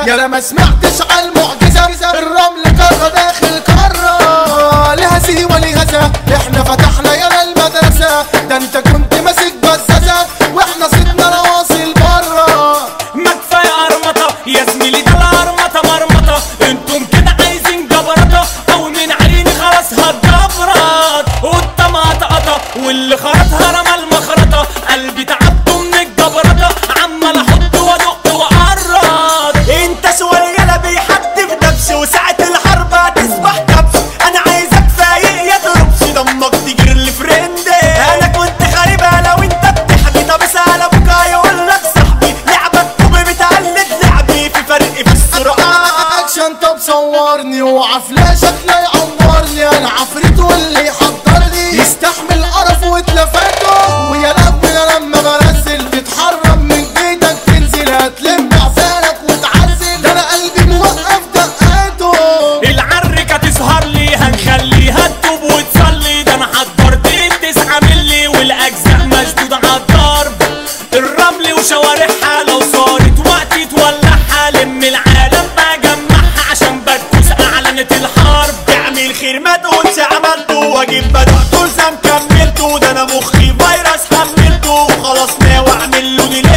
يا ما سمعتش على المعجزة، الرمل كرة داخل كرة، لها سيوة لها ذا، احنا فتحنا يا المدرسة، ده انت كنت ماسك بزازة واحنا صدنا نواصل برا. ما كفاية قرمطة يا زميلي، ده القرمطة مرمطة، انتم كده عايزين جبرطة، او من عيني خلاص هتجبرط، والطماطة قطة واللي خرطها رمى المخرطة، قلبي تعبته من الجبرطة، عمال احط وادق واقرط. انت شوية بيحدف دبش، وساعة الحرب هتصبح كبش، انا عايزك فايق يا تربش، دمك تجري لفريندي، انا كنت خاربها لو انت بتحكي، طب اسأل ابوك هيقولك صاحبي، لعبك طوبي بتقلد لعبي، في فرق في السرعة. اكشن طب صورني وعفلاشك لا يعورني، انا عفريت واللي يحضرني يستحمل قرف واتلفاته، ويا ربنا لما بنزل تتحرم من بيتك تنزل هتلم عفانك وتعزل، ده انا قلبي موقف دقاته. العركة تسهر لي هنخليها تتوب وتصلي، ده انا حضرت 9 ملي والاجزاء مشدودة عالضرب، الرمل وشوارعها لو صارت وقتي تولعها، لم العالم بجمعها عشان بكوس اعلنت الحرب. تعمل خير ما تقولش عملته، واجيب بدأته زم كملته، ده انا مخي فيروس حملته، وخلاص ناوي اعمل له ديلي